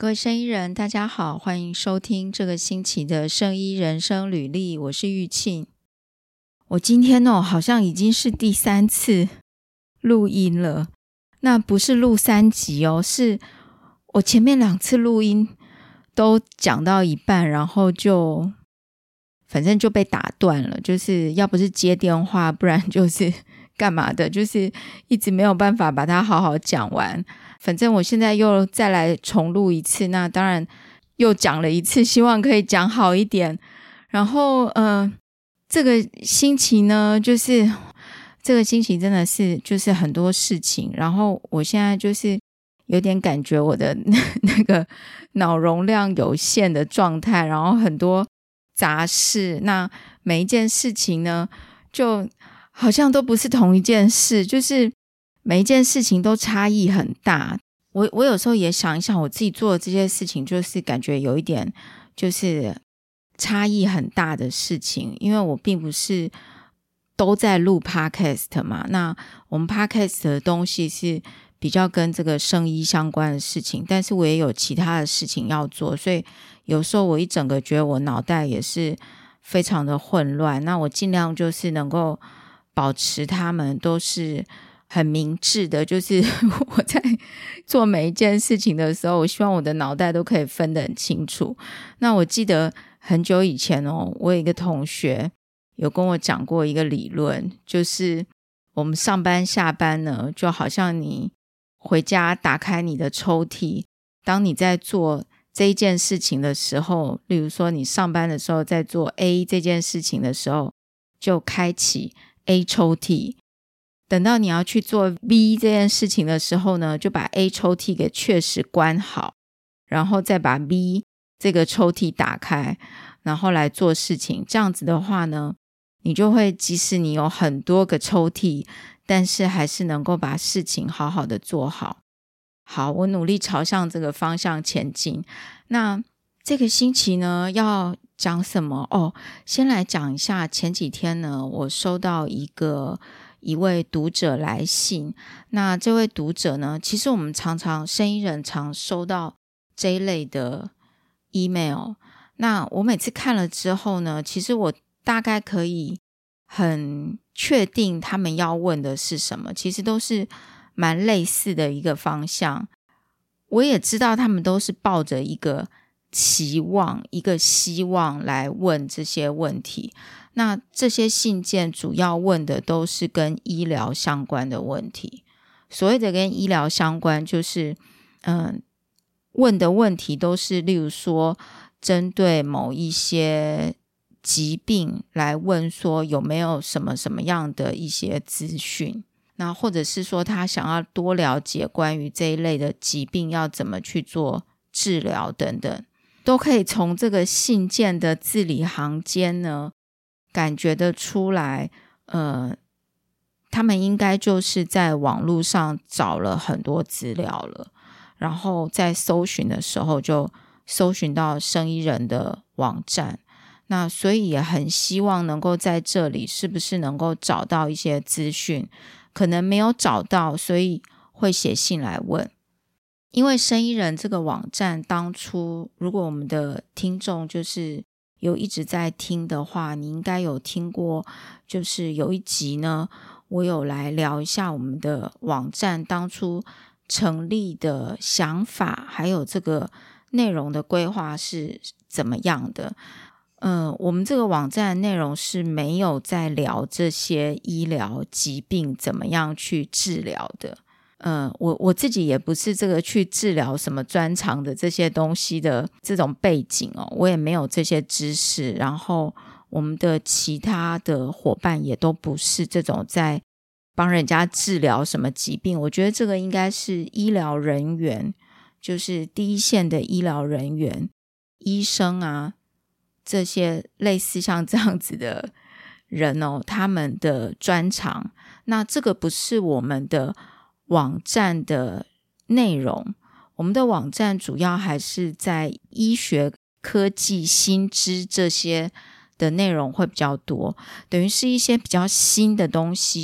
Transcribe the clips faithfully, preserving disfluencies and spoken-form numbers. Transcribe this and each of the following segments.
各位生医人大家好，欢迎收听这个星期的生医人生履历，我是玉庆。我今天哦，好像已经是第三次录音了，那不是录三集哦，是我前面两次录音都讲到一半，然后就反正就被打断了，就是要不是接电话，不然就是干嘛的，就是一直没有办法把它好好讲完。反正我现在又再来重录一次，那当然又讲了一次，希望可以讲好一点。然后呃，这个星期呢，就是这个星期真的是就是很多事情，然后我现在就是有点感觉我的那个脑容量有限的状态，然后很多杂事，那每一件事情呢就好像都不是同一件事，就是每一件事情都差异很大。我我有时候也想一想，我自己做的这些事情，就是感觉有一点就是差异很大的事情，因为我并不是都在录 podcast 嘛，那我们 podcast 的东西是比较跟这个生医相关的事情，但是我也有其他的事情要做，所以有时候我一整个觉得我脑袋也是非常的混乱，那我尽量就是能够保持他们都是很明智的，就是我在做每一件事情的时候，我希望我的脑袋都可以分得很清楚。那我记得很久以前哦，我有一个同学有跟我讲过一个理论，就是我们上班下班呢，就好像你回家打开你的抽屉，当你在做这一件事情的时候，例如说你上班的时候在做 A 这件事情的时候，就开启 A 抽屉，等到你要去做 B 这件事情的时候呢，就把 A 抽屉给确实关好，然后再把 B 这个抽屉打开，然后来做事情。这样子的话呢，你就会即使你有很多个抽屉，但是还是能够把事情好好的做好。好，我努力朝向这个方向前进。那这个星期呢，要讲什么？哦，先来讲一下前几天呢，我收到一个一位读者来信。那这位读者呢，其实我们常常生医人常收到这一类的 email。那我每次看了之后呢，其实我大概可以很确定他们要问的是什么，其实都是蛮类似的一个方向。我也知道他们都是抱着一个期望一个希望来问这些问题，那这些信件主要问的都是跟医疗相关的问题。所谓的跟医疗相关，就是嗯，问的问题都是例如说针对某一些疾病来问说有没有什么什么样的一些资讯，那或者是说他想要多了解关于这一类的疾病要怎么去做治疗等等，都可以从这个信件的字里行间呢感觉得出来，呃，他们应该就是在网络上找了很多资料了，然后在搜寻的时候就搜寻到生医人的网站，那所以也很希望能够在这里是不是能够找到一些资讯，可能没有找到，所以会写信来问。因为生医人这个网站当初如果我们的听众就是有一直在听的话，你应该有听过，就是有一集呢我有来聊一下我们的网站当初成立的想法，还有这个内容的规划是怎么样的。嗯，我们这个网站的内容是没有在聊这些医疗疾病怎么样去治疗的。嗯，我我自己也不是这个去治疗什么专长的这些东西的这种背景哦，我也没有这些知识，然后我们的其他的伙伴也都不是这种在帮人家治疗什么疾病。我觉得这个应该是医疗人员，就是第一线的医疗人员，医生啊，这些类似像这样子的人哦，他们的专长。那这个不是我们的网站的内容，我们的网站主要还是在医学、科技、新知这些的内容会比较多，等于是一些比较新的东西，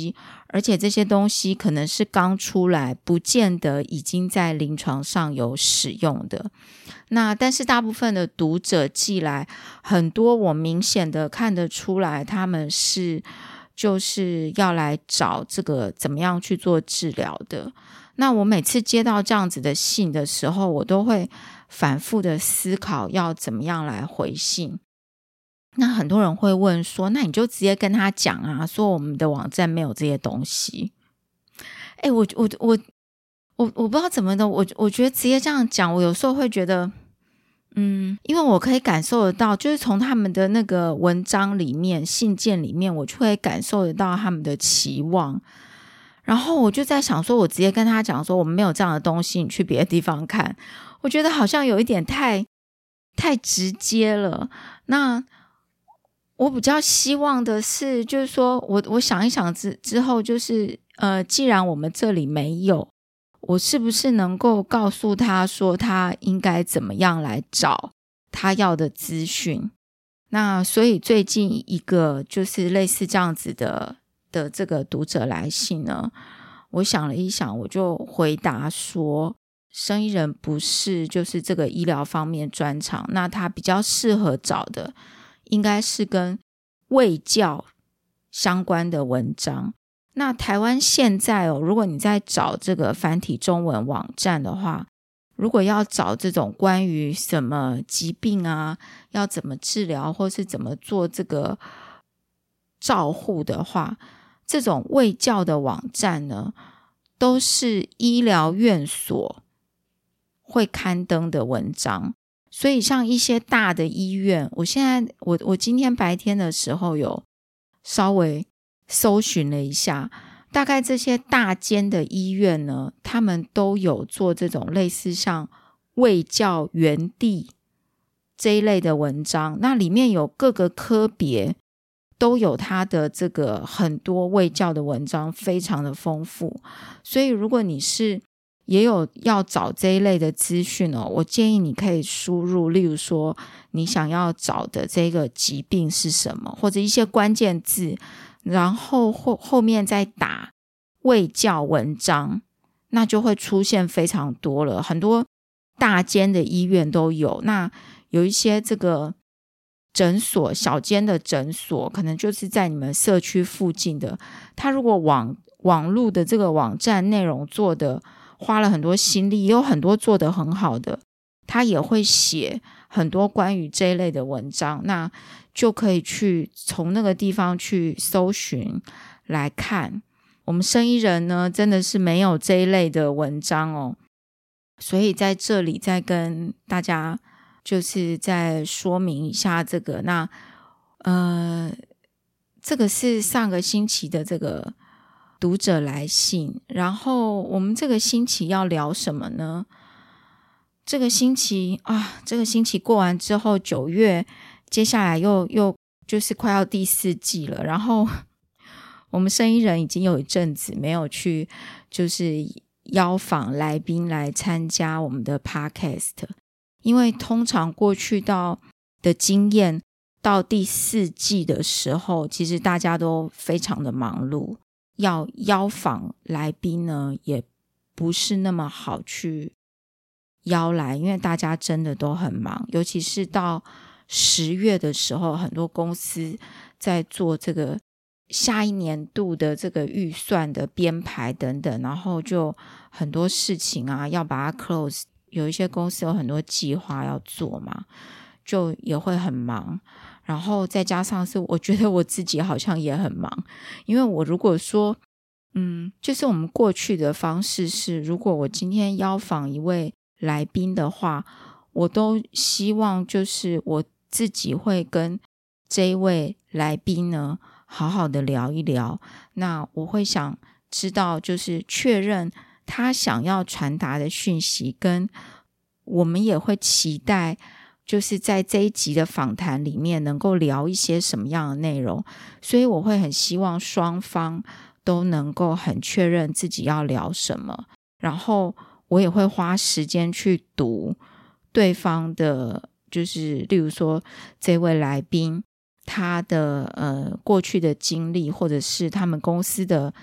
而且这些东西可能是刚出来，不见得已经在临床上有使用的。那但是大部分的读者寄来，很多我明显的看得出来他们是就是要来找这个怎么样去做治疗的。那我每次接到这样子的信的时候，我都会反复的思考要怎么样来回信。那很多人会问说，那你就直接跟他讲啊，说我们的网站没有这些东西。诶，我我我我我不知道怎么的，我我觉得直接这样讲，我有时候会觉得嗯，因为我可以感受得到，就是从他们的那个文章里面信件里面，我就会感受得到他们的期望。然后我就在想说，我直接跟他讲说我们没有这样的东西，你去别的地方看，我觉得好像有一点太太直接了。那我比较希望的是，就是说我我想一想之之后，就是呃，既然我们这里没有，我是不是能够告诉他说他应该怎么样来找他要的资讯？那所以最近一个就是类似这样子的的这个读者来信呢，我想了一想，我就回答说，生医人不是就是这个医疗方面专长，那他比较适合找的应该是跟卫教相关的文章。那台湾现在哦，如果你在找这个繁体中文网站的话，如果要找这种关于什么疾病啊，要怎么治疗或是怎么做这个照护的话，这种卫教的网站呢，都是医疗院所会刊登的文章。所以像一些大的医院，我现在我我今天白天的时候有稍微搜寻了一下，大概这些大间的医院呢，他们都有做这种类似像卫教园地这一类的文章，那里面有各个科别都有它的这个很多卫教的文章，非常的丰富。所以如果你是也有要找这一类的资讯哦，我建议你可以输入，例如说你想要找的这个疾病是什么，或者一些关键字，然后 后, 后面再打卫教文章，那就会出现非常多了，很多大间的医院都有。那有一些这个诊所，小间的诊所可能就是在你们社区附近的，他如果网网路的这个网站内容做的花了很多心力，也有很多做得很好的，他也会写很多关于这一类的文章，那就可以去从那个地方去搜寻来看。我们生医人呢，真的是没有这一类的文章哦，所以在这里再跟大家就是再说明一下这个。那呃，这个是上个星期的这个读者来信，然后我们这个星期要聊什么呢？这个星期啊，这个星期过完之后，九月接下来又又就是快要第四季了，然后我们生医人已经有一阵子没有去就是邀访来宾来参加我们的 podcast， 因为通常过去到的经验，到第四季的时候，其实大家都非常的忙碌，要邀访来宾呢也不是那么好去邀来，因为大家真的都很忙，尤其是到十月的时候，很多公司在做这个下一年度的这个预算的编排等等，然后就很多事情啊要把它 close， 有一些公司有很多计划要做嘛，就也会很忙。然后再加上是我觉得我自己好像也很忙，因为我如果说嗯，就是我们过去的方式是，如果我今天邀访一位来宾的话，我都希望就是我自己会跟这一位来宾呢好好的聊一聊，那我会想知道就是确认他想要传达的讯息，跟我们也会期待就是在这一集的访谈里面能够聊一些什么样的内容，所以我会很希望双方都能够很确认自己要聊什么，然后我也会花时间去读对方的，就是例如说这位来宾他的呃过去的经历，或者是他们公司的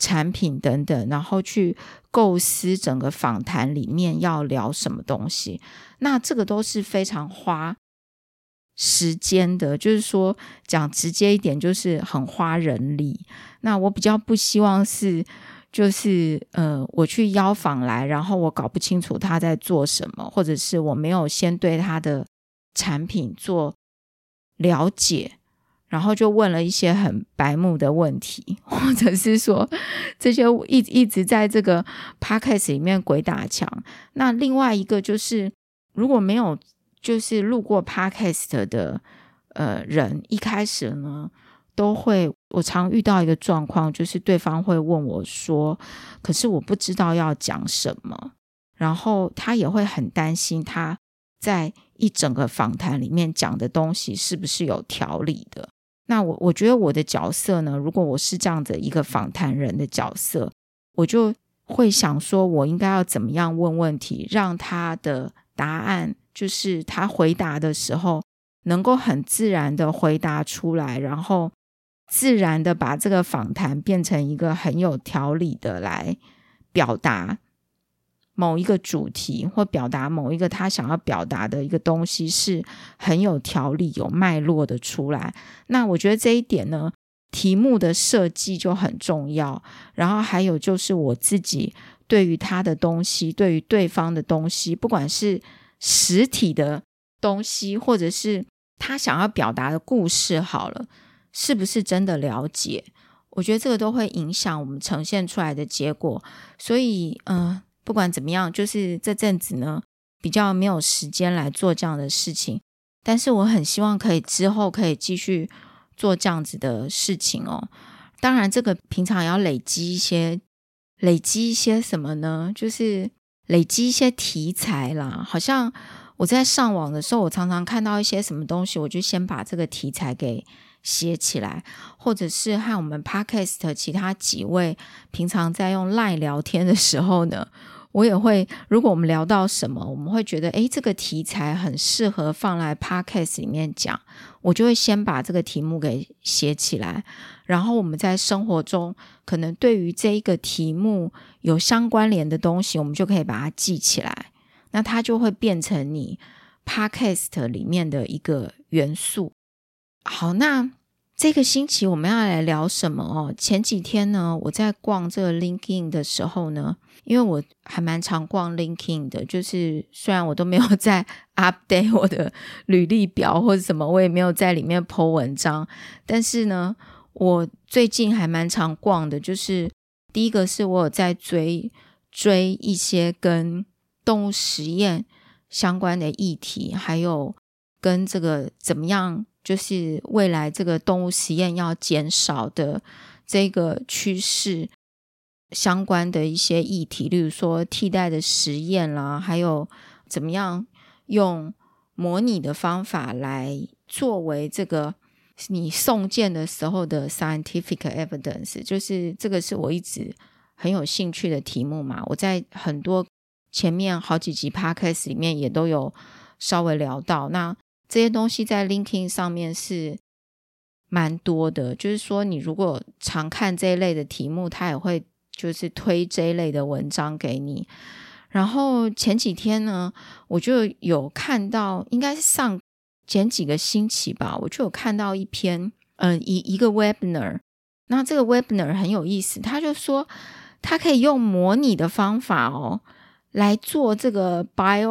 产品等等，然后去构思整个访谈里面要聊什么东西。那这个都是非常花时间的，就是说讲直接一点，就是很花人力。那我比较不希望是就是呃，我去邀访来，然后我搞不清楚他在做什么，或者是我没有先对他的产品做了解，然后就问了一些很白目的问题，或者是说这些一一直在这个 podcast 里面鬼打墙。那另外一个就是如果没有就是录过 podcast 的呃人，一开始呢都会，我常遇到一个状况，就是对方会问我说，可是我不知道要讲什么，然后他也会很担心他在一整个访谈里面讲的东西是不是有条理的。那我我觉得我的角色呢，如果我是这样的一个访谈人的角色，我就会想说我应该要怎么样问问题，让他的答案就是他回答的时候能够很自然的回答出来，然后自然的把这个访谈变成一个很有条理的来表达某一个主题，或表达某一个他想要表达的一个东西是很有条理有脉络的出来。那我觉得这一点呢，题目的设计就很重要，然后还有就是我自己对于他的东西，对于对方的东西，不管是实体的东西或者是他想要表达的故事好了，是不是真的了解，我觉得这个都会影响我们呈现出来的结果。所以呃，不管怎么样，就是这阵子呢比较没有时间来做这样的事情，但是我很希望可以之后可以继续做这样子的事情哦。当然这个平常也要累积一些累积一些什么呢，就是累积一些题材啦。好像我在上网的时候，我常常看到一些什么东西，我就先把这个题材给写起来，或者是和我们 podcast 其他几位平常在用 LINE 聊天的时候呢，我也会，如果我们聊到什么，我们会觉得诶这个题材很适合放来 podcast 里面讲，我就会先把这个题目给写起来，然后我们在生活中可能对于这一个题目有相关联的东西，我们就可以把它记起来，那它就会变成你 podcast 里面的一个元素。好，那这个星期我们要来聊什么哦？前几天呢，我在逛这个 LinkedIn 的时候呢，因为我还蛮常逛 LinkedIn 的，就是虽然我都没有在 update 我的履历表或者什么，我也没有在里面 po 文章，但是呢，我最近还蛮常逛的，就是第一个是我有在追追一些跟动物实验相关的议题，还有跟这个怎么样就是未来这个动物实验要减少的这个趋势相关的一些议题，例如说替代的实验啦，还有怎么样用模拟的方法来作为这个你送件的时候的 scientific evidence， 就是这个是我一直很有兴趣的题目嘛，我在很多前面好几集 podcast 里面也都有稍微聊到，那这些东西在 LinkedIn 上面是蛮多的，就是说你如果常看这一类的题目，它也会就是推这一类的文章给你。然后前几天呢，我就有看到，应该是上前几个星期吧，我就有看到一篇嗯、呃、一一个 webinar， 那这个 webinar 很有意思，他就说他可以用模拟的方法哦来做这个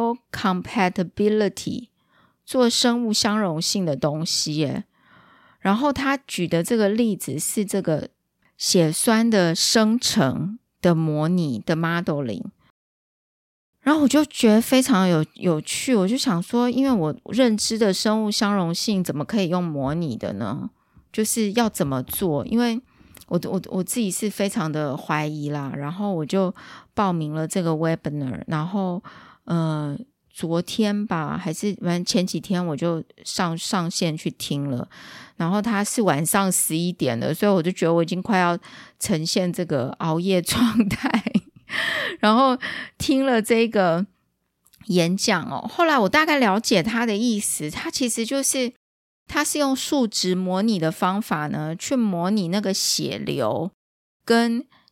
biocompatibility，做生物相容性的东西耶。然后他举的这个例子是这个血栓的生成的模拟的 modeling， 然后我就觉得非常有有趣，我就想说，因为我认知的生物相容性怎么可以用模拟的呢？就是要怎么做？因为我我我自己是非常的怀疑啦，然后我就报名了这个 webinar， 然后呃昨天吧，还是反正前几天我就上上线去听了，然后它是晚上十一点了，所以我就觉得我已经快要呈现这个熬夜状态然后听了这个演讲哦，后来我大概了解它的意思，它其实就是它是用数值模拟的方法呢，去模拟那个血流跟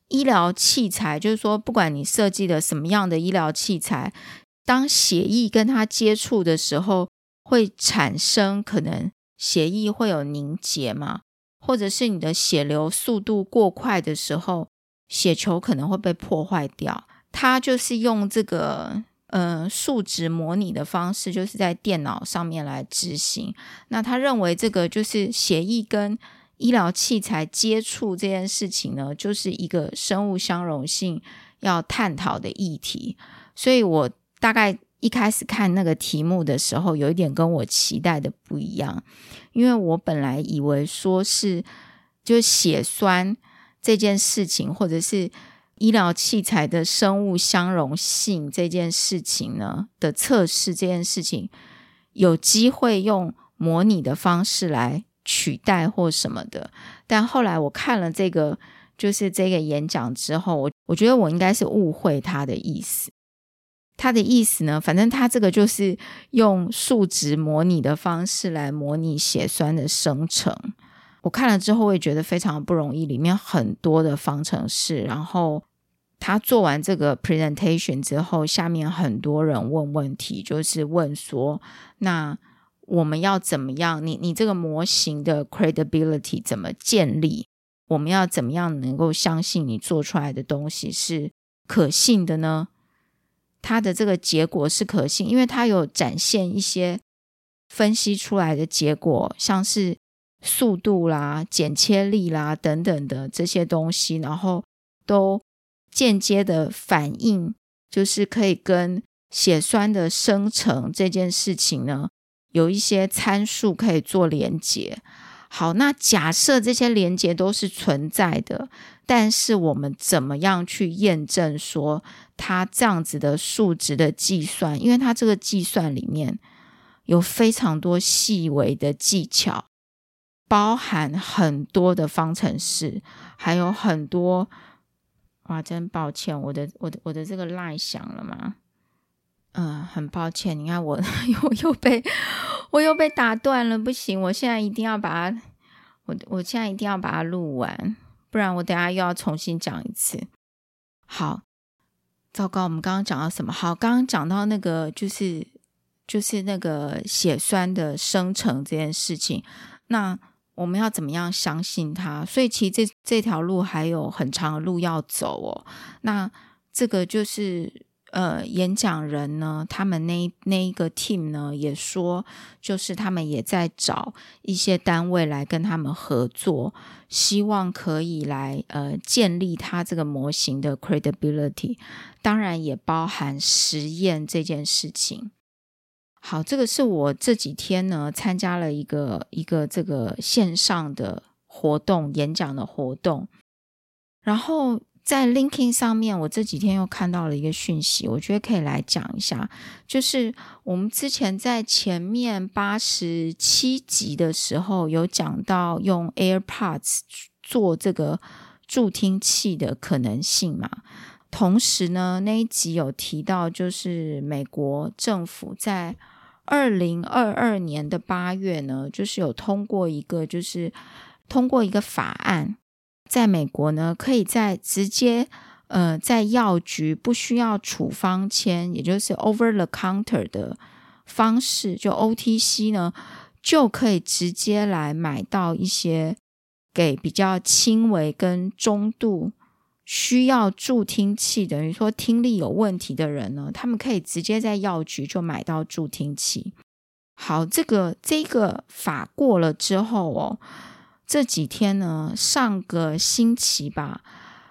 医疗器材，就是说不管你设计的什么样的医疗器材，当血液跟它接触的时候，会产生可能血液会有凝结嘛，或者是你的血流速度过快的时候，血球可能会被破坏掉。它就是用这个呃数值模拟的方式，就是在电脑上面来执行。那他认为这个就是血液跟医疗器材接触这件事情呢，就是一个生物相容性要探讨的议题。所以我大概一开始看那个题目的时候，有一点跟我期待的不一样，因为我本来以为说是就血栓这件事情，或者是医疗器材的生物相容性这件事情呢的测试，这件事情有机会用模拟的方式来取代或什么的。但后来我看了这个就是这个演讲之后，我我觉得我应该是误会他的意思。他的意思呢，反正他这个就是用数值模拟的方式来模拟血栓的生成。我看了之后我也觉得非常不容易，里面很多的方程式，然后他做完这个 presentation 之后，下面很多人问问题，就是问说那我们要怎么样，你你这个模型的 credibility 怎么建立，我们要怎么样能够相信你做出来的东西是可信的呢？它的这个结果是可信，因为它有展现一些分析出来的结果，像是速度啦、剪切力啦等等的这些东西，然后都间接的反映，就是可以跟血栓的生成这件事情呢，有一些参数可以做连结。好，那假设这些连结都是存在的，但是我们怎么样去验证说它这样子的数值的计算，因为它这个计算里面有非常多细微的技巧，包含很多的方程式，还有很多，哇，真抱歉，我的我的我的这个 line 响了吗？嗯，很抱歉，你看我又又被我又被打断了，不行，我现在一定要把它，我我现在一定要把它录完，不然我等一下又要重新讲一次。好，糟糕，我们刚刚讲到什么？好，刚刚讲到那个就是就是那个血栓的生成这件事情，那我们要怎么样相信它？所以其实这这条路还有很长的路要走哦。那这个就是呃，演讲人呢，他们那那一个 team 呢，也说，就是他们也在找一些单位来跟他们合作，希望可以来呃建立他这个模型的 credibility， 当然也包含实验这件事情。好，这个是我这几天呢参加了一个一个这个线上的活动，演讲的活动，然后在 LinkedIn 上面，我这几天又看到了一个讯息，我觉得可以来讲一下。就是我们之前在前面八十七集的时候有讲到用 AirPods 做这个助听器的可能性嘛。同时呢，那一集有提到，就是美国政府在二零二二年的八月呢，就是有通过一个就是通过一个法案，在美国呢，可以在直接呃在药局不需要处方签，也就是 over the counter 的方式，就 O T C 呢，就可以直接来买到一些给比较轻微跟中度需要助听器，等于说听力有问题的人呢，他们可以直接在药局就买到助听器。好，这个这个法过了之后哦，这几天呢，上个星期吧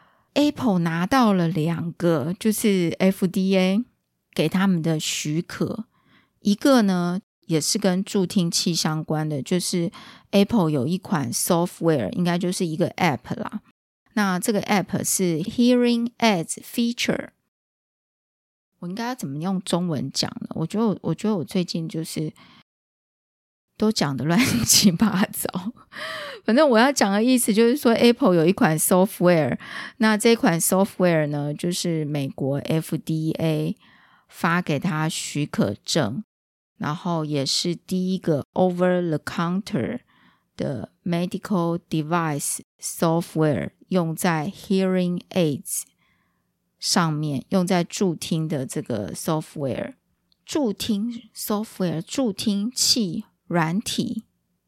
Apple 拿到了两个就是 F D A 给他们的许可，一个呢也是跟助听器相关的，就是 Apple 有一款 software， 应该就是一个 app 啦。那这个 app 是 Hearing Aids Feature， 我应该要怎么用中文讲呢？我觉得 我, 我觉得我最近就是都讲得乱七八糟。反正我要讲的意思就是说 Apple 有一款 software， 那这款 software 呢，就是美国 F D A 发给他许可证，然后也是第一个 over the counter 的 medical device software 用在 hearing aids 上面，用在助听的这个 software， 助听 software 助听器软体。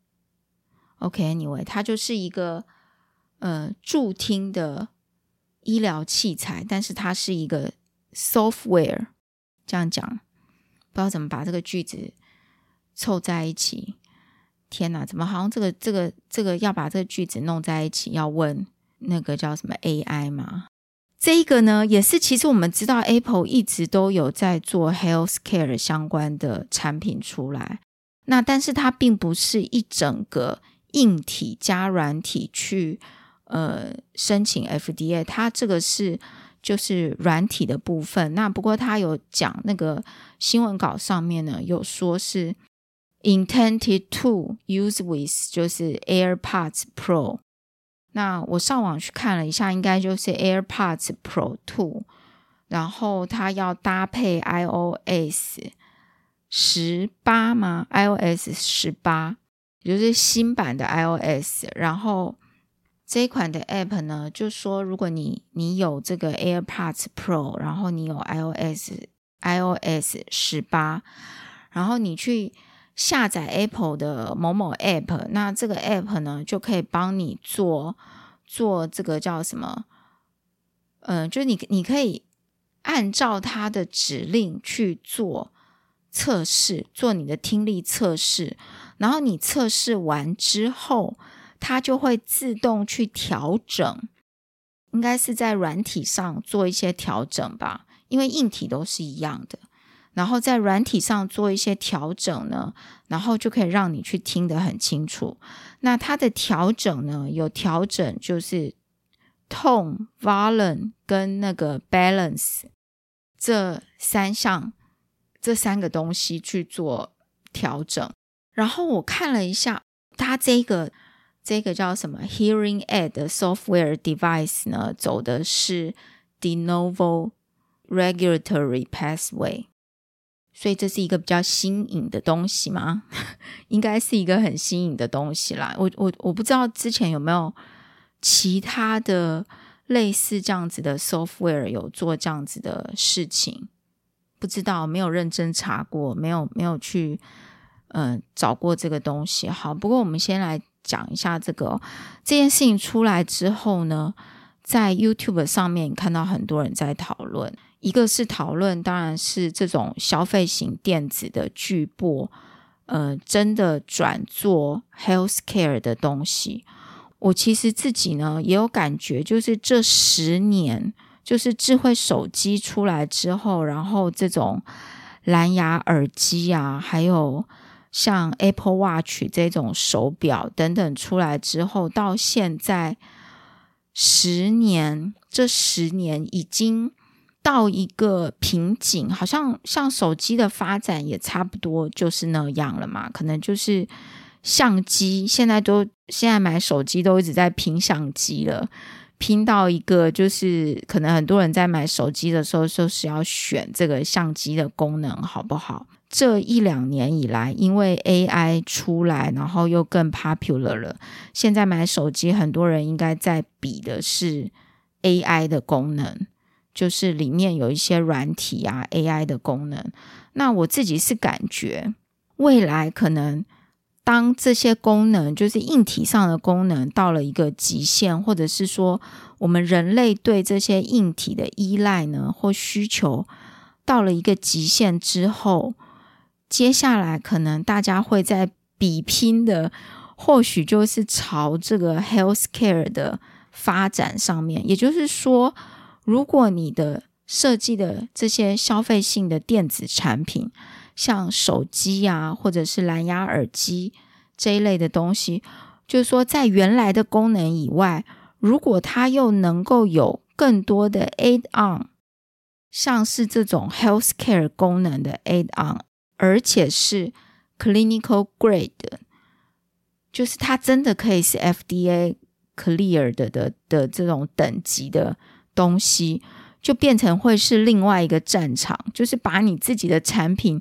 OK anyway 它就是一个呃助听的医疗器材，但是它是一个 software， 这样讲不知道怎么把这个句子凑在一起。天哪，怎么好像这个这个这个要把这个句子弄在一起，要问那个叫什么 A I 吗？这一个呢，也是其实我们知道 Apple 一直都有在做 healthcare 相关的产品出来，那但是它并不是一整个硬体加软体去呃申请 F D A， 它这个是就是软体的部分。那不过它有讲那个新闻稿上面呢，有说是 intended to use with 就是 AirPods Pro， 那我上网去看了一下，应该就是 AirPods Pro 二， 然后它要搭配 iOS 十八吗？ iOS 十八，也就是新版的 iOS。 然后这一款的 App 呢，就说如果你你有这个 AirPods Pro， 然后你有 iOS iOS 十八， 然后你去下载 Apple 的某某 App， 那这个 App 呢就可以帮你做做这个叫什么嗯、呃，就是你你可以按照它的指令去做测试，做你的听力测试，然后你测试完之后它就会自动去调整，应该是在软体上做一些调整吧，因为硬体都是一样的，然后在软体上做一些调整呢，然后就可以让你去听得很清楚。那它的调整呢，有调整就是 tone volume 跟那个 balance 这三项这三个东西去做调整。然后我看了一下它这个这个叫什么 hearing aid 的 software device 呢，走的是 de novo regulatory pathway， 所以这是一个比较新颖的东西吗？应该是一个很新颖的东西啦。我我我不知道之前有没有其他的类似这样子的 software 有做这样子的事情，不知道，没有认真查过，没有没有去嗯、呃、找过这个东西。好，不过我们先来讲一下这个、哦、这件事情出来之后呢，在 YouTube 上面看到很多人在讨论，一个是讨论当然是这种消费型电子的巨擘呃，真的转做 healthcare 的东西。我其实自己呢也有感觉，就是这十年就是智慧手机出来之后，然后这种蓝牙耳机啊，还有像 Apple Watch 这种手表等等出来之后，到现在十年，这十年已经到一个瓶颈，好像像手机的发展也差不多就是那样了嘛，可能就是相机，现在都现在买手机都一直在拼相机了，拼到一个就是可能很多人在买手机的时候就是要选这个相机的功能好不好。这一两年以来，因为 A I 出来，然后又更 popular 了，现在买手机很多人应该在比的是 A I 的功能，就是里面有一些软体啊 A I 的功能。那我自己是感觉未来可能当这些功能就是硬体上的功能到了一个极限，或者是说我们人类对这些硬体的依赖呢或需求到了一个极限之后，接下来可能大家会在比拼的或许就是朝这个 healthcare 的发展上面。也就是说，如果你的设计的这些消费性的电子产品，像手机啊或者是蓝牙耳机这一类的东西，就是说在原来的功能以外，如果它又能够有更多的 add on， 像是这种 healthcare 功能的 add on， 而且是 clinical grade， 就是它真的可以是 F D A cleared 的, 的, 的这种等级的东西，就变成会是另外一个战场，就是把你自己的产品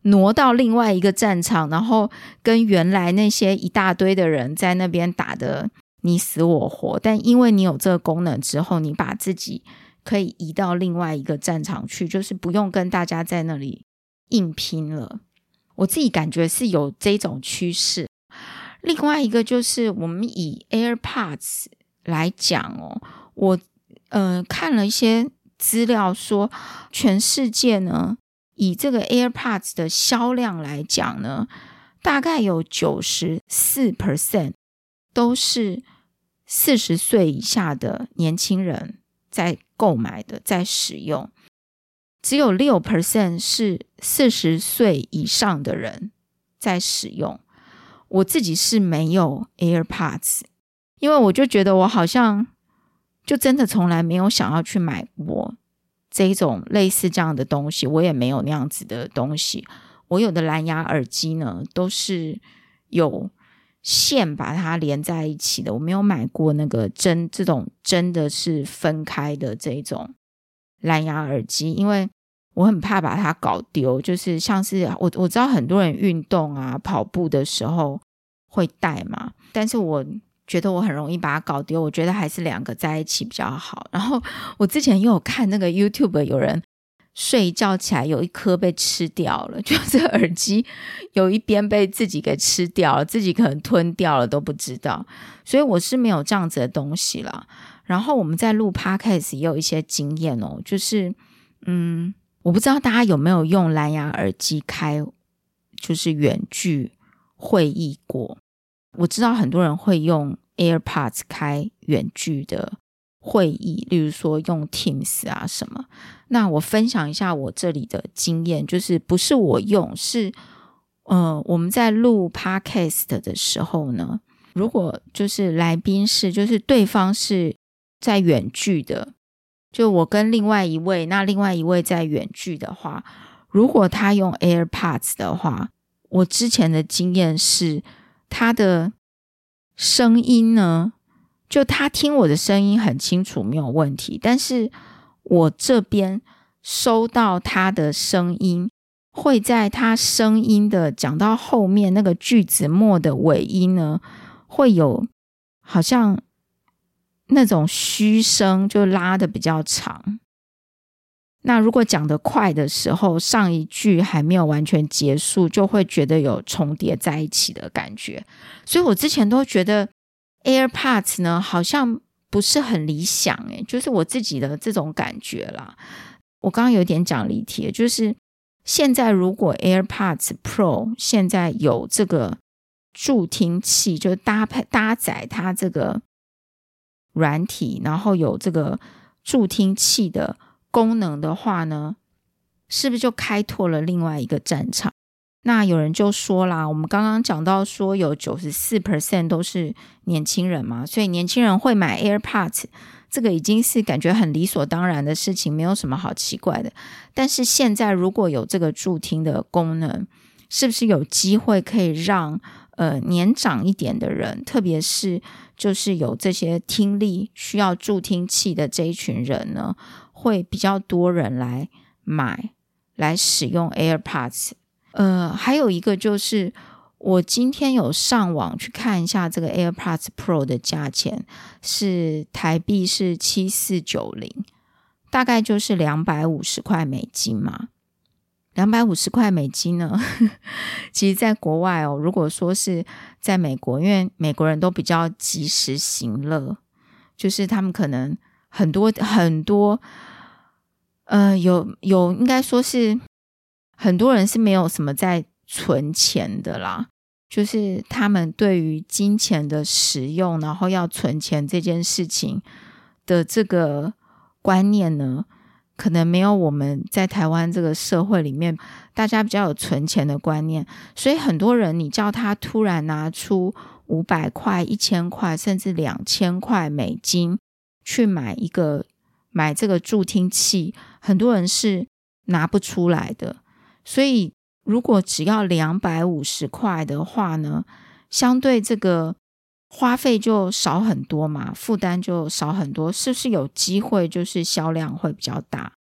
挪到另外一个战场，然后跟原来那些一大堆的人在那边打得你死我活，但因为你有这个功能之后，你把自己可以移到另外一个战场去，就是不用跟大家在那里硬拼了。我自己感觉是有这种趋势。另外一个就是我们以 AirPods 来讲哦，我呃看了一些资料说，全世界呢以这个 AirPods 的销量来讲呢，大概有 百分之九十四 都是四十岁以下的年轻人在购买的，在使用。只有 百分之六 是四十岁以上的人在使用。我自己是没有 AirPods， 因为我就觉得我好像就真的从来没有想要去买过这一种类似这样的东西，我也没有那样子的东西。我有的蓝牙耳机呢都是有线把它连在一起的，我没有买过那个真这种真的是分开的这种蓝牙耳机，因为我很怕把它搞丢，就是像是我我知道很多人运动啊跑步的时候会带嘛，但是我觉得我很容易把它搞丢，我觉得还是两个在一起比较好。然后我之前又有看那个 YouTube 有人睡觉起来有一颗被吃掉了，就是耳机有一边被自己给吃掉了，自己可能吞掉了都不知道，所以我是没有这样子的东西啦。然后我们在录 Podcast 也有一些经验哦，就是嗯，我不知道大家有没有用蓝牙耳机开就是远距会议过。我知道很多人会用 AirPods 开远距的会议，例如说用 Teams 啊什么。那我分享一下我这里的经验，就是不是我用，是呃我们在录 Podcast 的时候呢，如果就是来宾是就是对方是在远距的，就我跟另外一位，那另外一位在远距的话，如果他用 AirPods 的话，我之前的经验是他的声音呢，就他听我的声音很清楚没有问题，但是我这边收到他的声音会在他声音的讲到后面那个句子末的尾音呢，会有好像那种虚声，就拉的比较长。那如果讲得快的时候，上一句还没有完全结束，就会觉得有重叠在一起的感觉。所以我之前都觉得 AirPods 呢好像不是很理想，诶，就是我自己的这种感觉啦。我刚刚有点讲离题，就是现在如果 AirPods Pro 现在有这个助听器，就搭配搭载它这个软体，然后有这个助听器的功能的话呢，是不是就开拓了另外一个战场？那有人就说啦，我们刚刚讲到说有 百分之九十四 都是年轻人嘛，所以年轻人会买 AirPods， 这个已经是感觉很理所当然的事情，没有什么好奇怪的。但是现在如果有这个助听的功能，是不是有机会可以让呃年长一点的人，特别是就是有这些听力需要助听器的这一群人呢，会比较多人来买来使用 AirPods。 呃，还有一个就是我今天有上网去看一下这个 AirPods Pro 的价钱，是台币是七千四百九十，大概就是两百五十块美金嘛。两百五十块美金呢其实在国外哦，如果说是在美国，因为美国人都比较及时行乐，就是他们可能很多很多呃，有有应该说是很多人是没有什么在存钱的啦，就是他们对于金钱的使用，然后要存钱这件事情的这个观念呢，可能没有我们在台湾这个社会里面大家比较有存钱的观念，所以很多人你叫他突然拿出五百块、一千块甚至两千块美金去买一个买这个助听器，很多人是拿不出来的。所以如果只要两百五十块的话呢，相对这个花费就少很多嘛，负担就少很多，是不是有机会就是销量会比较大？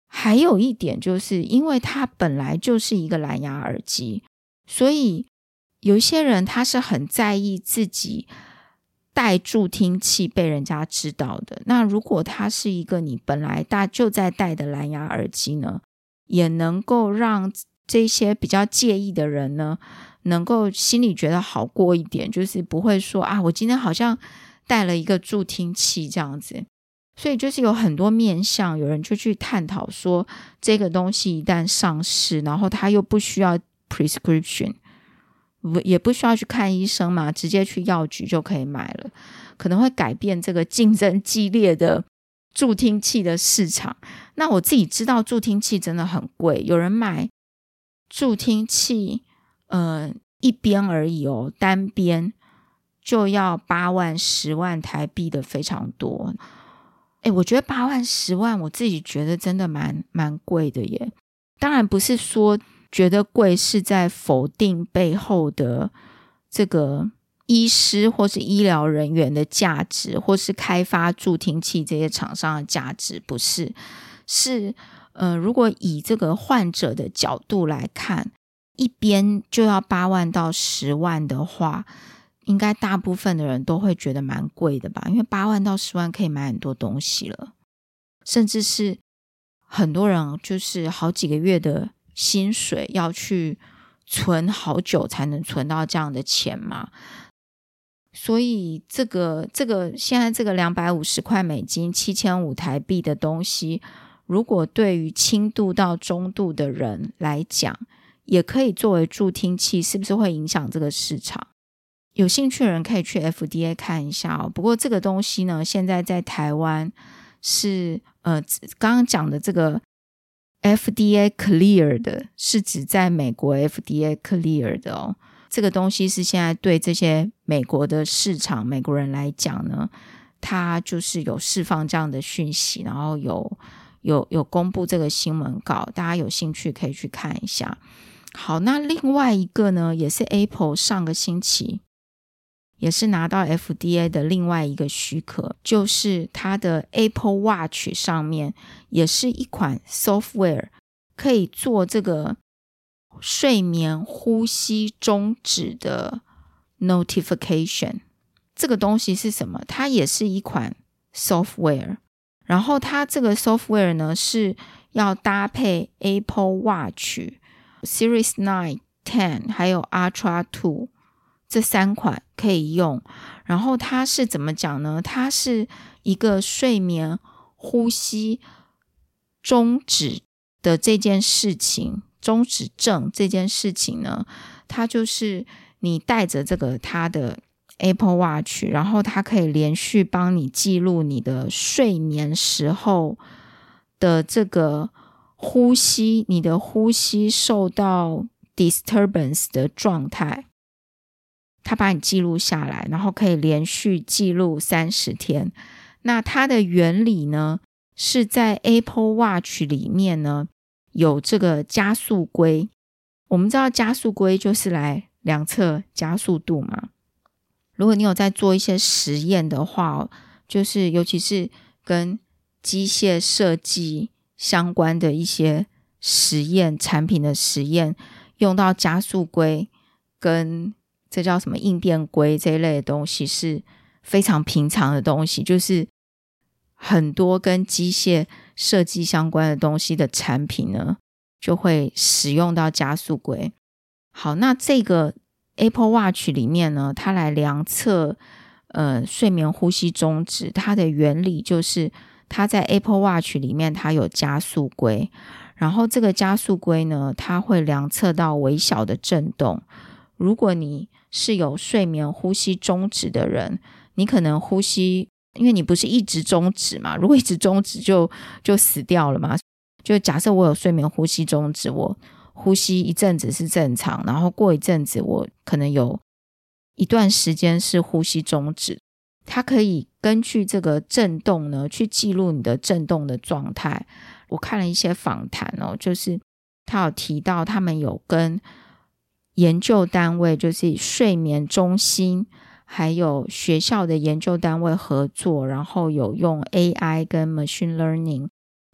还有一点就是因为它本来就是一个蓝牙耳机，所以有一些人他是很在意自己带助听器被人家知道的。那如果它是一个你本来大就在戴的蓝牙耳机呢，也能够让这些比较介意的人呢能够心里觉得好过一点，就是不会说啊我今天好像带了一个助听器这样子。所以就是有很多面向，有人就去探讨说这个东西一旦上市，然后它又不需要 prescription， 也不需要去看医生嘛，直接去药局就可以买了，可能会改变这个竞争激烈的助听器的市场。那我自己知道助听器真的很贵，有人买助听器呃，一边而已哦，单边就要八万十万台币的非常多。诶，我觉得八万十万我自己觉得真的蛮蛮贵的耶。当然不是说觉得贵是在否定背后的这个医师或是医疗人员的价值，或是开发助听器这些厂商的价值，不是，是呃，如果以这个患者的角度来看，一边就要八万到十万的话，应该大部分的人都会觉得蛮贵的吧，因为八万到十万可以买很多东西了，甚至是很多人就是好几个月的薪水要去存好久才能存到这样的钱嘛。所以这个这个现在这个两百五十块美金七千五台币的东西，如果对于轻度到中度的人来讲也可以作为助听器，是不是会影响这个市场？有兴趣的人可以去 F D A 看一下哦。不过这个东西呢，现在在台湾是呃，刚刚讲的这个 F D A clear 的，是指在美国 F D A clear 的哦。这个东西是现在对这些美国的市场美国人来讲呢，它就是有释放这样的讯息，然后有有有公布这个新闻稿，大家有兴趣可以去看一下。好，那另外一个呢，也是 Apple 上个星期也是拿到 F D A 的另外一个许可，就是它的 Apple Watch 上面也是一款 software 可以做这个睡眠呼吸终止的 notification。 这个东西是什么？它也是一款 software， 然后它这个 software 呢是要搭配 Apple Watch Series 九 十还有 Ultra 二这三款可以用。然后它是怎么讲呢？它是一个睡眠呼吸终止的这件事情，终止症这件事情呢，它就是你带着这个它的 Apple Watch， 然后它可以连续帮你记录你的睡眠时候的这个呼吸，你的呼吸受到 disturbance 的状态，它把你记录下来，然后可以连续记录三十天。那它的原理呢，是在 Apple Watch 里面呢有这个加速规。我们知道加速规就是来量测加速度嘛。如果你有在做一些实验的话，就是尤其是跟机械设计相关的一些实验，产品的实验，用到加速规跟这叫什么应变规这一类的东西是非常平常的东西，就是很多跟机械设计相关的东西的产品呢就会使用到加速规。好，那这个 Apple Watch 里面呢，它来量测呃睡眠呼吸终止，它的原理就是它在 Apple Watch 里面它有加速规，然后这个加速规呢，它会量测到微小的震动。如果你是有睡眠呼吸终止的人，你可能呼吸，因为你不是一直终止嘛，如果一直终止就就死掉了嘛。就假设我有睡眠呼吸终止，我呼吸一阵子是正常，然后过一阵子我可能有一段时间是呼吸终止，它可以根据这个震动呢去记录你的震动的状态。我看了一些访谈哦，就是他有提到他们有跟研究单位，就是睡眠中心还有学校的研究单位合作，然后有用 A I 跟 Machine Learning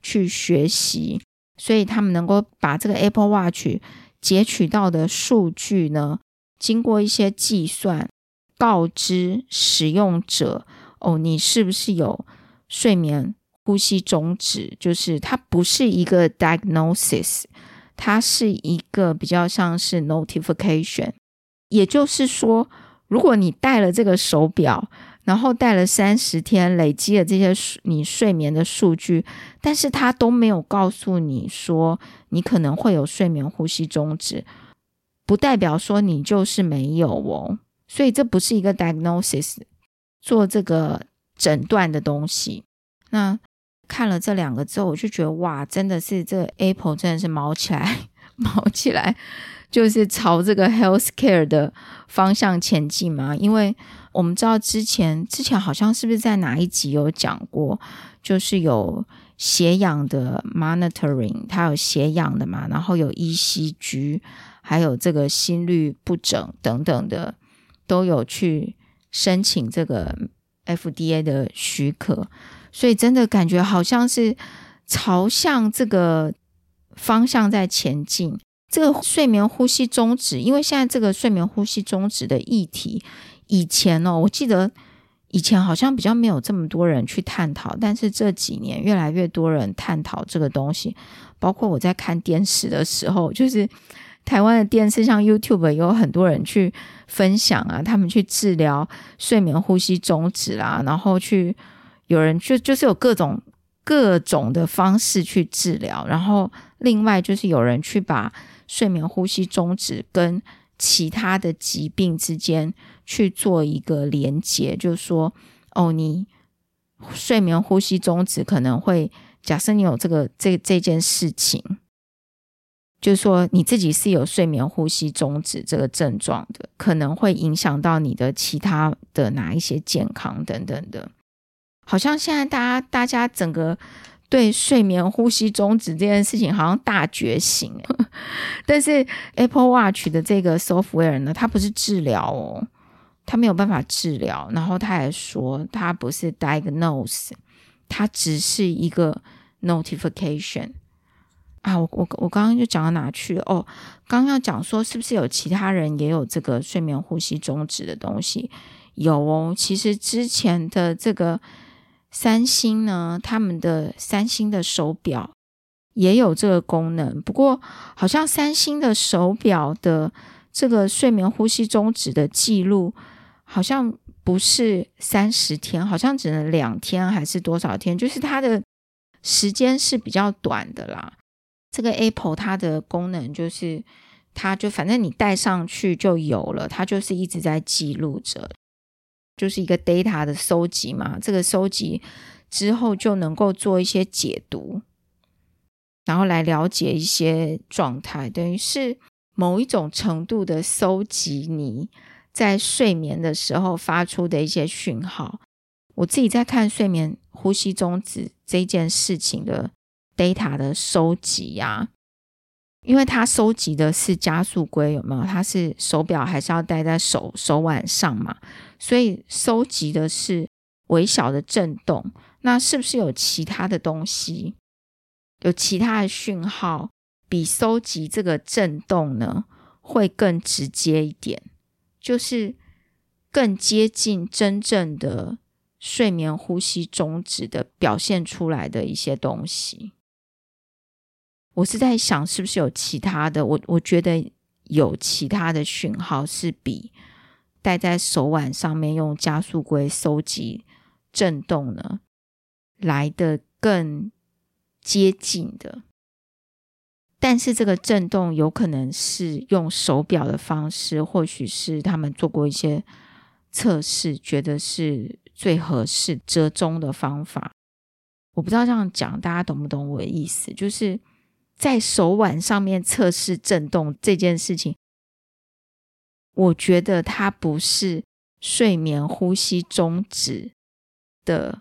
去学习，所以他们能够把这个 Apple Watch 截取到的数据呢，经过一些计算，告知使用者哦，你是不是有睡眠呼吸中止，就是它不是一个 diagnosis， 它是一个比较像是 notification。 也就是说，如果你戴了这个手表，然后戴了三十天，累积了这些你睡眠的数据，但是它都没有告诉你说你可能会有睡眠呼吸中止，不代表说你就是没有哦。所以这不是一个 diagnosis， 做这个诊断的东西。那看了这两个之后，我就觉得哇，真的是这个 Apple 真的是毛起来毛起来，就是朝这个 healthcare 的方向前进嘛。因为我们知道之前之前好像是不是在哪一集有讲过，就是有血氧的 monitoring， 它有血氧的嘛，然后有 E C G， 还有这个心律不整等等的，都有去申请这个 F D A 的许可。所以真的感觉好像是朝向这个方向在前进。这个睡眠呼吸中止，因为现在这个睡眠呼吸中止的议题，以前哦，我记得以前好像比较没有这么多人去探讨，但是这几年越来越多人探讨这个东西。包括我在看电视的时候，就是台湾的电视像 YouTube 有很多人去分享啊，他们去治疗睡眠呼吸中止啦，然后去有人就就是有各种各种的方式去治疗，然后另外就是有人去把睡眠呼吸中止跟其他的疾病之间去做一个连结，就是说哦，你睡眠呼吸中止可能会，假设你有这个这这件事情，就是说你自己是有睡眠呼吸中止这个症状的，可能会影响到你的其他的哪一些健康等等的。好像现在大家大家整个对睡眠呼吸中止这件事情好像大觉醒，但是 Apple Watch 的这个 software 呢，它不是治疗哦，它没有办法治疗，然后他还说它不是 diagnose， 它只是一个 notification。啊，我我我刚刚就讲到哪去了？哦，刚刚要讲说是不是有其他人也有这个睡眠呼吸中止的东西？有哦，其实之前的这个三星呢，他们的三星的手表也有这个功能，不过好像三星的手表的这个睡眠呼吸中止的记录好像不是三十天，好像只能两天还是多少天，就是它的时间是比较短的啦。这个 Apple 它的功能就是它就反正你戴上去就有了，它就是一直在记录着，就是一个 data 的收集嘛，这个收集之后就能够做一些解读，然后来了解一些状态，等于是某一种程度的收集你在睡眠的时候发出的一些讯号。我自己在看睡眠呼吸中止这件事情的 data 的收集啊，因为它收集的是加速规，有没有？它是手表还是要戴在手手腕上嘛，所以收集的是微小的震动。那是不是有其他的东西，有其他的讯号比收集这个震动呢会更直接一点，就是更接近真正的睡眠呼吸中止的表现出来的一些东西？我是在想是不是有其他的，我我觉得有其他的讯号是比戴在手腕上面用加速规收集震动呢来得更接近的。但是这个震动有可能是用手表的方式，或许是他们做过一些测试，觉得是最合适折中的方法。我不知道这样讲大家懂不懂我的意思，就是在手腕上面测试震动这件事情，我觉得它不是睡眠呼吸中止的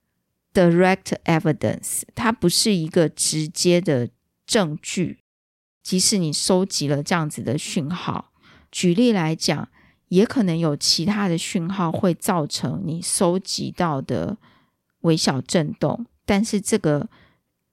direct evidence， 它不是一个直接的证据，即使你收集了这样子的讯号，举例来讲，也可能有其他的讯号会造成你收集到的微小震动，但是这个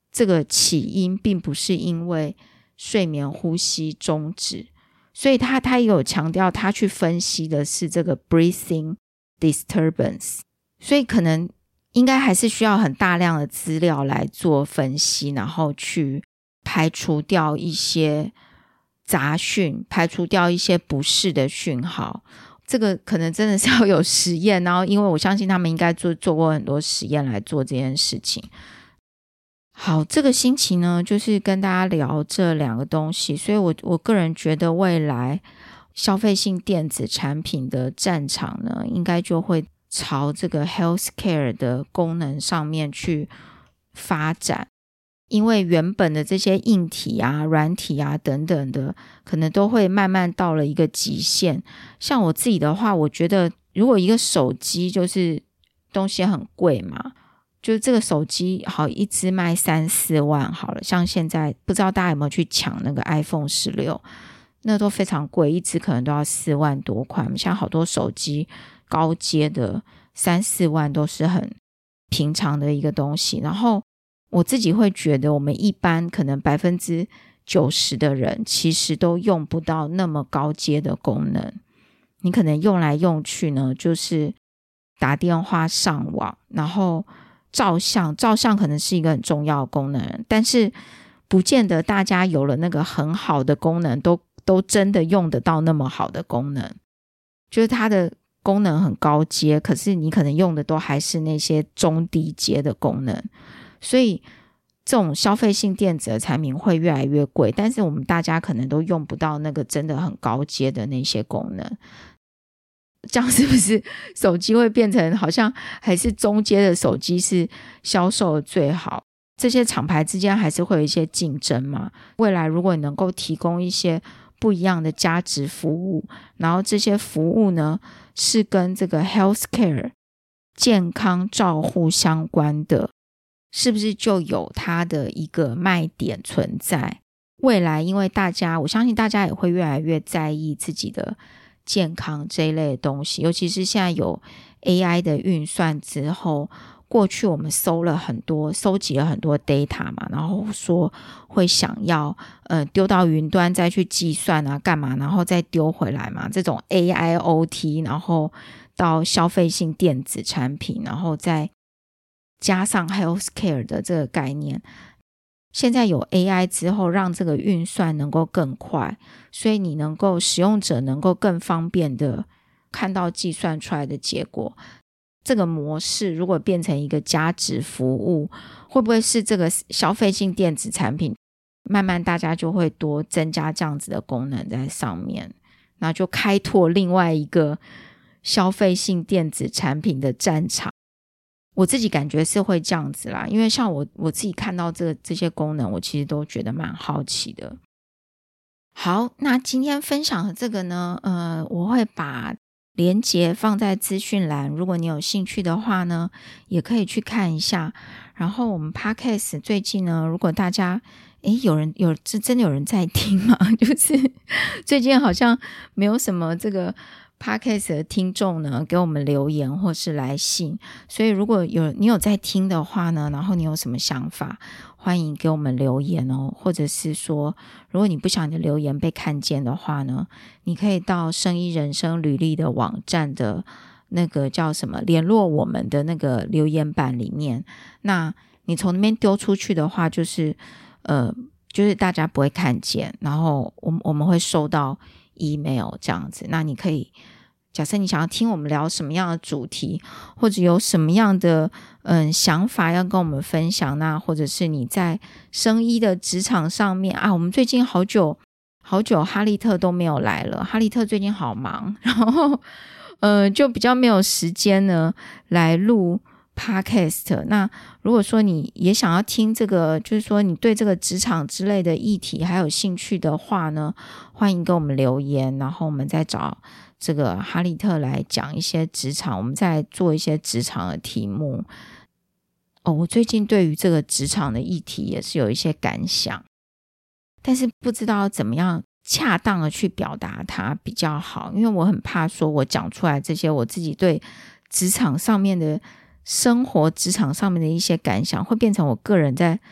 这个起因并不是因为睡眠呼吸终止，所以他他也有强调他去分析的是这个 breathing disturbance， 所以可能应该还是需要很大量的资料来做分析，然后去排除掉一些杂讯，排除掉一些不适的讯号。这个可能真的是要有实验，然后因为我相信他们应该做做过很多实验来做这件事情。好，这个星期呢就是跟大家聊这两个东西，所以我我个人觉得未来消费性电子产品的战场呢应该就会朝这个 healthcare 的功能上面去发展，因为原本的这些硬体啊软体啊等等的可能都会慢慢到了一个极限。像我自己的话，我觉得如果一个手机就是东西很贵嘛，就是这个手机好一支卖三四万好了，像现在不知道大家有没有去抢那个 iPhone 十六，那都非常贵，一支可能都要四万多块。我们现在好多手机高阶的三四万都是很平常的一个东西，然后我自己会觉得我们一般可能百分之九十的人其实都用不到那么高阶的功能，你可能用来用去呢就是打电话上网，然后照相，照相可能是一个很重要的功能，但是不见得大家有了那个很好的功能都都真的用得到那么好的功能，就是它的功能很高阶，可是你可能用的都还是那些中低阶的功能，所以这种消费性电子的产品会越来越贵，但是我们大家可能都用不到那个真的很高阶的那些功能。这样是不是手机会变成好像还是中阶的手机是销售的最好？这些厂牌之间还是会有一些竞争嘛？未来如果你能够提供一些不一样的价值服务，然后这些服务呢是跟这个 healthcare 健康照护相关的，是不是就有它的一个卖点存在？未来因为大家，我相信大家也会越来越在意自己的健康这一类的东西，尤其是现在有 A I 的运算之后，过去我们搜了很多收集了很多 data 嘛，然后说会想要呃丢到云端再去计算啊干嘛，然后再丢回来嘛，这种 A I O T 然后到消费性电子产品，然后再加上 healthcare 的这个概念，现在有 A I 之后让这个运算能够更快，所以你能够使用者能够更方便的看到计算出来的结果。这个模式如果变成一个价值服务，会不会是这个消费性电子产品慢慢大家就会多增加这样子的功能在上面，然后就开拓另外一个消费性电子产品的战场。我自己感觉是会这样子啦，因为像我我自己看到这这些功能，我其实都觉得蛮好奇的。好，那今天分享的这个呢，呃，我会把连结放在资讯栏，如果你有兴趣的话呢，也可以去看一下。然后我们 Podcast 最近呢，如果大家诶有人有真的有人在听吗？就是最近好像没有什么这个Podcast 的听众呢给我们留言或是来信，所以如果有你有在听的话呢，然后你有什么想法，欢迎给我们留言哦，或者是说如果你不想你的留言被看见的话呢，你可以到生医人生履历的网站的那个叫什么联络我们的那个留言板里面，那你从那边丢出去的话，就是呃就是大家不会看见，然后我们我们会收到email 这样子。那你可以假设你想要听我们聊什么样的主题，或者有什么样的嗯想法要跟我们分享，那或者是你在生医的职场上面啊，我们最近好久好久哈利特都没有来了，哈利特最近好忙，然后呃就比较没有时间呢来录 podcast。 那如果说你也想要听这个，就是说你对这个职场之类的议题还有興趣的話呢，歡迎跟我們留言，然後我們再找這個哈利特來講一些職場，我們再做一些職場的題目。哦，我最近對於這個職場的議題也是有一些感想，但是不知道怎麼樣恰當的去表達它比較好，因為我很怕說我講出來這些我自己對職場上面的生活職場上面的一些感想會變成我個人在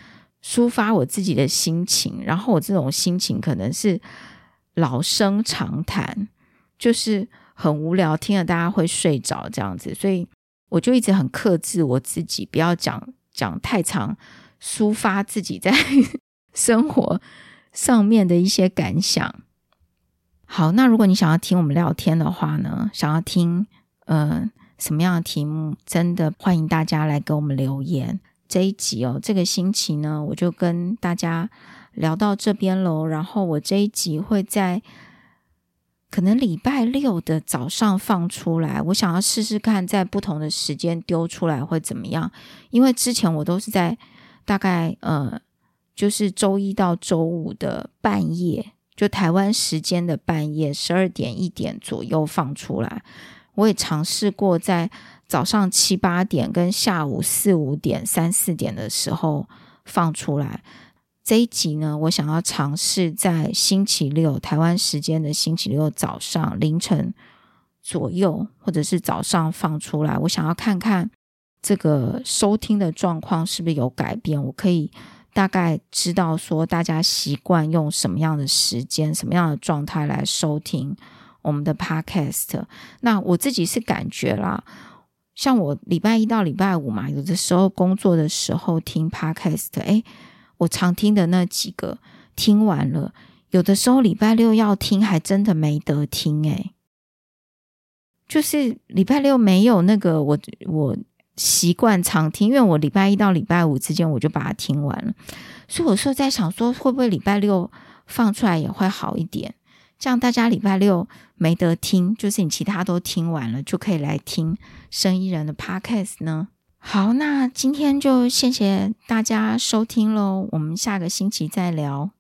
抒发我自己的心情，然后我这种心情可能是老生常谈，就是很无聊，听了大家会睡着这样子，所以我就一直很克制我自己，不要讲讲太长，抒发自己在生活上面的一些感想。好，那如果你想要听我们聊天的话呢，想要听呃什么样的题目，真的欢迎大家来给我们留言。这一集哦，这个星期呢，我就跟大家聊到这边咯，然后我这一集会在可能礼拜六的早上放出来，我想要试试看在不同的时间丢出来会怎么样，因为之前我都是在大概呃，就是周一到周五的半夜，就台湾时间的半夜十二点一点左右放出来。我也尝试过在早上七八点跟下午四五点三四点的时候放出来。这一集呢，我想要尝试在星期六台湾时间的星期六早上凌晨左右或者是早上放出来，我想要看看这个收听的状况是不是有改变，我可以大概知道说大家习惯用什么样的时间什么样的状态来收听我们的 podcast。 那我自己是感觉啦，像我礼拜一到礼拜五嘛，有的时候工作的时候听 podcast， 诶，我常听的那几个听完了，有的时候礼拜六要听还真的没得听诶，就是礼拜六没有那个我我习惯常听，因为我礼拜一到礼拜五之间我就把它听完了，所以我说在想说会不会礼拜六放出来也会好一点，这样大家礼拜六没得听，就是你其他都听完了，就可以来听生意人的 podcast 呢。好，那今天就谢谢大家收听咯，我们下个星期再聊。